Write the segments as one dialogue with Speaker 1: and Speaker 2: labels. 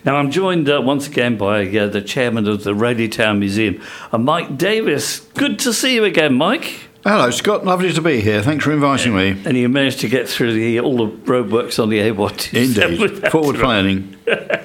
Speaker 1: Now, I'm joined once again by the chairman of the Rayleigh Town Museum, Mike Davis. Good to see you again, Mike.
Speaker 2: Hello, Scott. Lovely to be here. Thanks for inviting me.
Speaker 1: And you managed to get through all the roadworks on the A1.
Speaker 2: Indeed. Forward planning.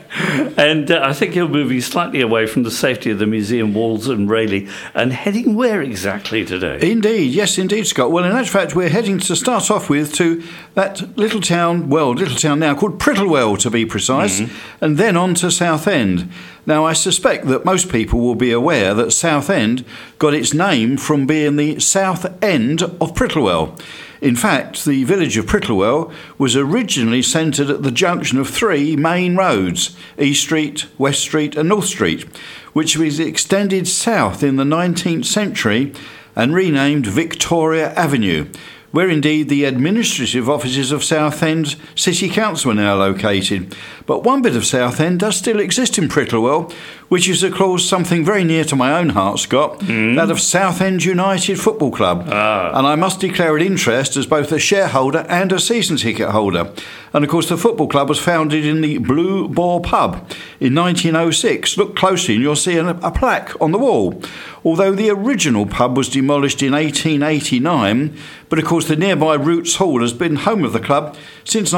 Speaker 1: And I think you're moving slightly away from the safety of the museum walls and Rayleigh and heading where exactly today?
Speaker 2: Indeed. Yes, indeed, Scott. Well, in actual fact, we're heading to start off with to that little town now called Prittlewell, to be precise, and then on to Southend. Now, I suspect that most people will be aware that Southend got its name from being the south end of Prittlewell. In fact, the village of Prittlewell was originally centred at the junction of three main roads, East Street, West Street and North Street, which was extended south in the 19th century and renamed Victoria Avenue, where indeed the administrative offices of Southend City Council are now located. But one bit of Southend does still exist in Prittlewell, which is, of course, something very near to my own heart, Scott, that of Southend United Football Club. And I must declare an interest as both a shareholder and a season ticket holder. And, of course, the football club was founded in the Blue Boar pub in 1906. Look closely and you'll see a plaque on the wall. Although the original pub was demolished in 1889, but, of course, the nearby Roots Hall has been home of the club since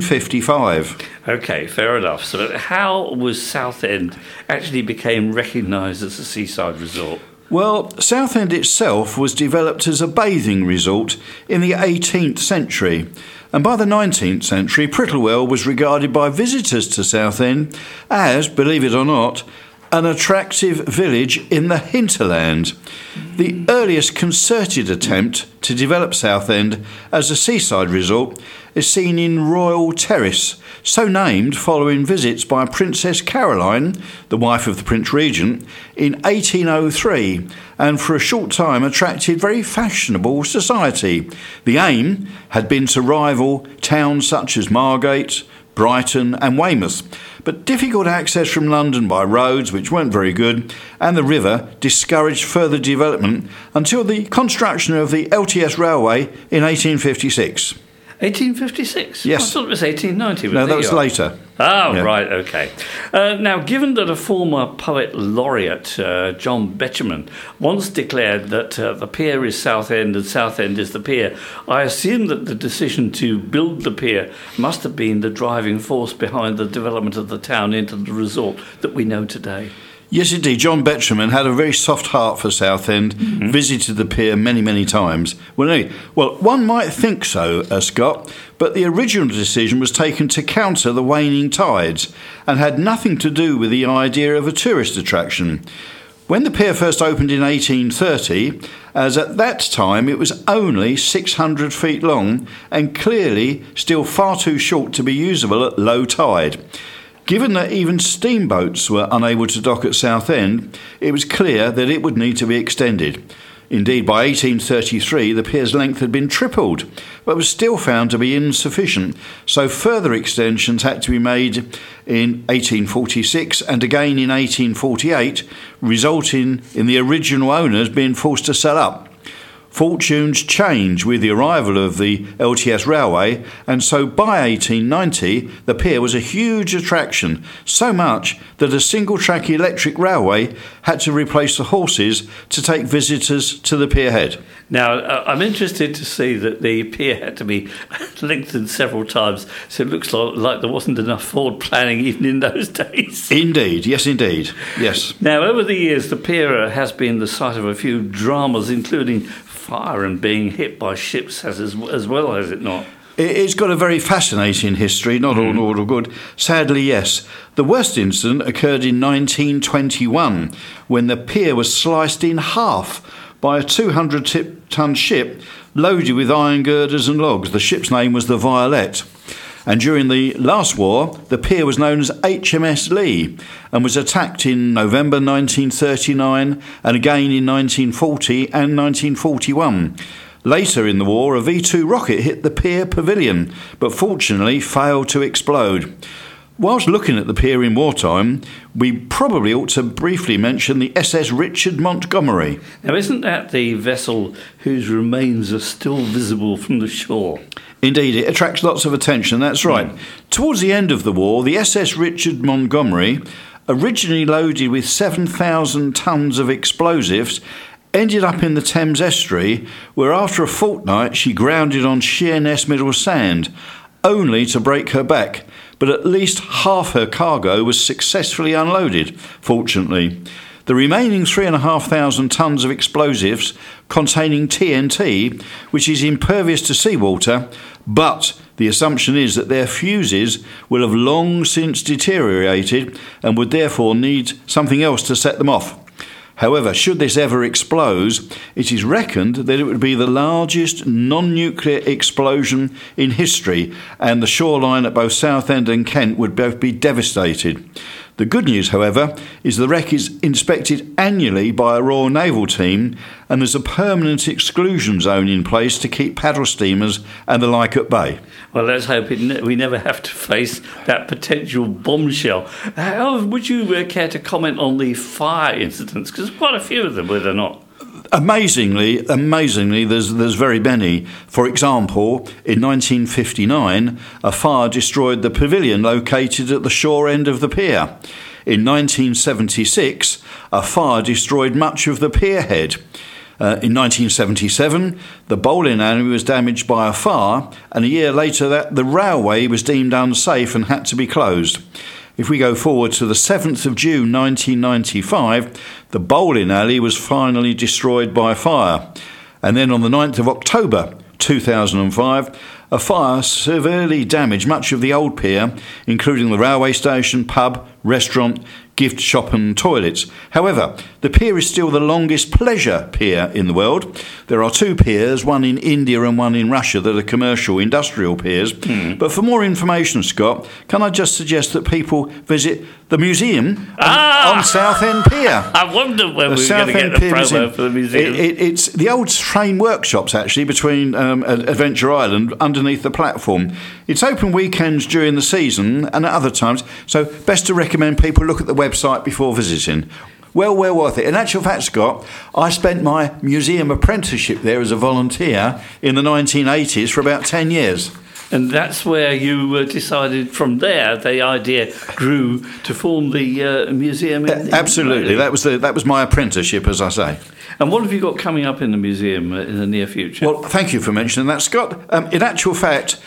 Speaker 2: 1955.
Speaker 1: OK, fair enough. So how was Southend actually became recognised as a seaside resort?
Speaker 2: Well, Southend itself was developed as a bathing resort in the 18th century. And by the 19th century, Prittlewell was regarded by visitors to Southend as, believe it or not, an attractive village in the hinterland. The earliest concerted attempt to develop Southend as a seaside resort is seen in Royal Terrace, so named following visits by Princess Caroline, the wife of the Prince Regent, in 1803, and for a short time attracted very fashionable society. The aim had been to rival towns such as Margate, Brighton and Weymouth, but difficult access from London by roads which weren't very good and the river discouraged further development until the construction of the LTS railway in 1856.
Speaker 1: 1856?
Speaker 2: Yes.
Speaker 1: I thought it was 1890.
Speaker 2: No, that was later.
Speaker 1: Oh,
Speaker 2: Yeah.
Speaker 1: Right, OK. Now, given that a former poet laureate, John Betjeman, once declared that the pier is Southend and Southend is the pier, I assume that the decision to build the pier must have been the driving force behind the development of the town into the resort that we know today.
Speaker 2: Yes, indeed. John Betjeman had a very soft heart for Southend, visited the pier many, many times. Well, one might think so, Scott, but the original decision was taken to counter the waning tides and had nothing to do with the idea of a tourist attraction. When the pier first opened in 1830, as at that time it was only 600 feet long and clearly still far too short to be usable at low tide. Given that even steamboats were unable to dock at Southend, it was clear that it would need to be extended. Indeed, by 1833, the pier's length had been tripled, but was still found to be insufficient, so further extensions had to be made in 1846 and again in 1848, resulting in the original owners being forced to sell up. Fortunes changed with the arrival of the LTS railway, and so by 1890 the pier was a huge attraction, so much that a single-track electric railway had to replace the horses to take visitors to the pier head.
Speaker 1: Now, I'm interested to see that the pier had to be lengthened several times, so it looks like there wasn't enough forward planning even in those days.
Speaker 2: Indeed, yes.
Speaker 1: Now, over the years, the pier has been the site of a few dramas, including fire and being hit by ships as well, has it not?
Speaker 2: It's got a very fascinating history, not all good. Sadly, yes. The worst incident occurred in 1921 when the pier was sliced in half by a 200-ton ship loaded with iron girders and logs. The ship's name was the Violet. And during the last war, the pier was known as HMS Lee and was attacked in November 1939 and again in 1940 and 1941. Later in the war, a V-2 rocket hit the pier pavilion, but fortunately failed to explode. Whilst looking at the pier in wartime, we probably ought to briefly mention the SS Richard Montgomery.
Speaker 1: Now, isn't that the vessel whose remains are still visible from the shore?
Speaker 2: Indeed, it attracts lots of attention, that's right. Towards the end of the war, the SS Richard Montgomery, originally loaded with 7,000 tons of explosives, ended up in the Thames estuary, where after a fortnight she grounded on Sheerness Middle Sand, only to break her back. But at least half her cargo was successfully unloaded, fortunately. The remaining 3,500 tons of explosives containing TNT, which is impervious to seawater, but the assumption is that their fuses will have long since deteriorated and would therefore need something else to set them off. However, should this ever explode, it is reckoned that it would be the largest non-nuclear explosion in history, and the shoreline at both Southend and Kent would both be devastated. The good news, however, is the wreck is inspected annually by a Royal Naval team, and there's a permanent exclusion zone in place to keep paddle steamers and the like at bay.
Speaker 1: Well, let's hope we never have to face that potential bombshell. Would you care to comment on the fire incidents? Because quite a few of them, were there not?
Speaker 2: Amazingly, there's very many. For example, in 1959, a fire destroyed the pavilion located at the shore end of the pier. In 1976, a fire destroyed much of the pier head. In 1977, the bowling alley was damaged by a fire, and a year later the railway was deemed unsafe and had to be closed. If we go forward to the 7th of June 1995, the bowling alley was finally destroyed by fire. And then on the 9th of October 2005, a fire severely damaged much of the old pier, including the railway station, pub, restaurant, gift shop and toilets. However, the pier is still the longest pleasure pier in the world. There are two piers, one in India and one in Russia, that are commercial, industrial piers. But for more information, Scott, can I just suggest that people visit the museum on Southend Pier?
Speaker 1: I wondered when we were going to get the promo for the museum.
Speaker 2: It's the old train workshops, actually, between Adventure Island, underneath the platform. It's open weekends during the season and at other times, so best to recommend people look at the website before visiting. Well worth it. In actual fact, Scott, I spent my museum apprenticeship there as a volunteer in the 1980s for about 10 years.
Speaker 1: And that's where you decided from there, the idea grew to form the museum?
Speaker 2: Absolutely. That was my apprenticeship, as I say.
Speaker 1: And what have you got coming up in the museum in the near future?
Speaker 2: Well, thank you for mentioning that, Scott. In actual fact,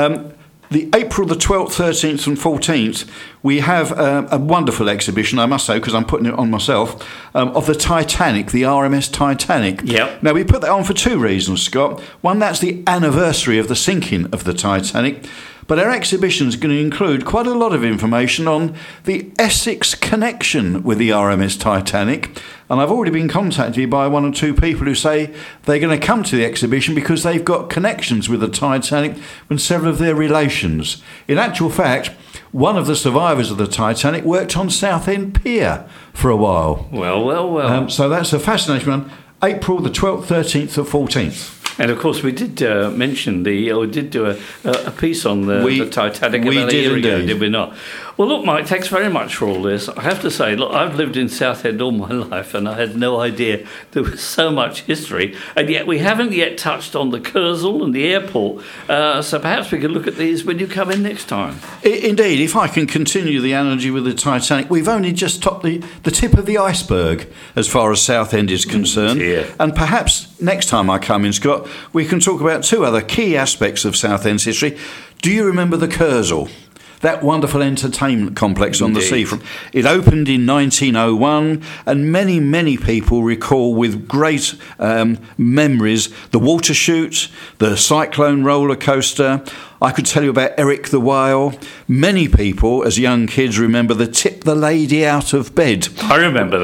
Speaker 2: the April the 12th, 13th and 14th, we have a wonderful exhibition, I must say, because I'm putting it on myself, of the Titanic, the RMS Titanic.
Speaker 1: Yep.
Speaker 2: Now, we put that on for two reasons, Scott. One, that's the anniversary of the sinking of the Titanic. But our exhibition is going to include quite a lot of information on the Essex connection with the RMS Titanic. And I've already been contacted by one or two people who say they're going to come to the exhibition because they've got connections with the Titanic and several of their relations. In actual fact, one of the survivors of the Titanic worked on Southend Pier for a while.
Speaker 1: Well.
Speaker 2: So that's a fascinating one. April the 12th, 13th and 14th.
Speaker 1: And of course, we did mention did do a piece on the Titanic about a year ago, did we not? Well, look, Mike, thanks very much for all this. I have to say, look, I've lived in Southend all my life, and I had no idea there was so much history, and yet we haven't yet touched on the Kursaal and the airport. So perhaps we could look at these when you come in next time.
Speaker 2: Indeed, if I can continue the analogy with the Titanic, we've only just topped the tip of the iceberg as far as Southend is concerned. And perhaps next time I come in, Scott, we can talk about two other key aspects of Southend's history. Do you remember the Kursaal? That wonderful entertainment complex on the seafront. It opened in 1901, and many people recall with great memories the water chute, the cyclone roller coaster. I could tell you about Eric the Whale. Many people, as young kids, remember the tip the lady out of bed.
Speaker 1: I remember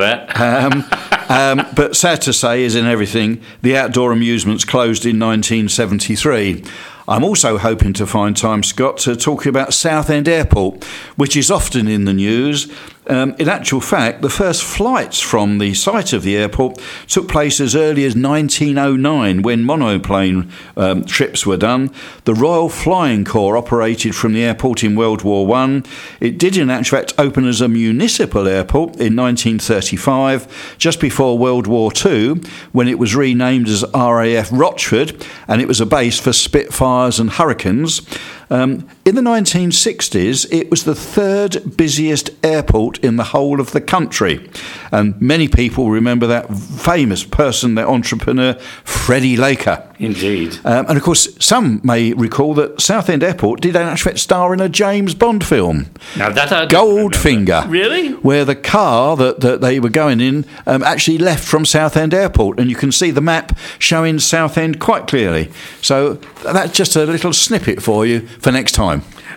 Speaker 1: that.
Speaker 2: But sad to say, as in everything, the outdoor amusements closed in 1973. I'm also hoping to find time, Scott, to talk about Southend Airport, which is often in the news. In actual fact, the first flights from the site of the airport took place as early as 1909, when monoplane trips were done. The Royal Flying Corps operated from the airport in World War I. It did, in actual fact, open as a municipal airport in 1935, just before World War II, when it was renamed as RAF Rochford, and it was a base for Spitfire fires and hurricanes. In the 1960s, it was the third busiest airport in the whole of the country. And many people remember that famous person, that entrepreneur, Freddie Laker.
Speaker 1: Indeed.
Speaker 2: And of course, some may recall that Southend Airport did in actual fact star in a James Bond film.
Speaker 1: Now that I don't
Speaker 2: Goldfinger.
Speaker 1: remember. Really?
Speaker 2: Where the car that they were going in actually left from Southend Airport, and you can see the map showing Southend quite clearly. So that's just a little snippet for you for next time.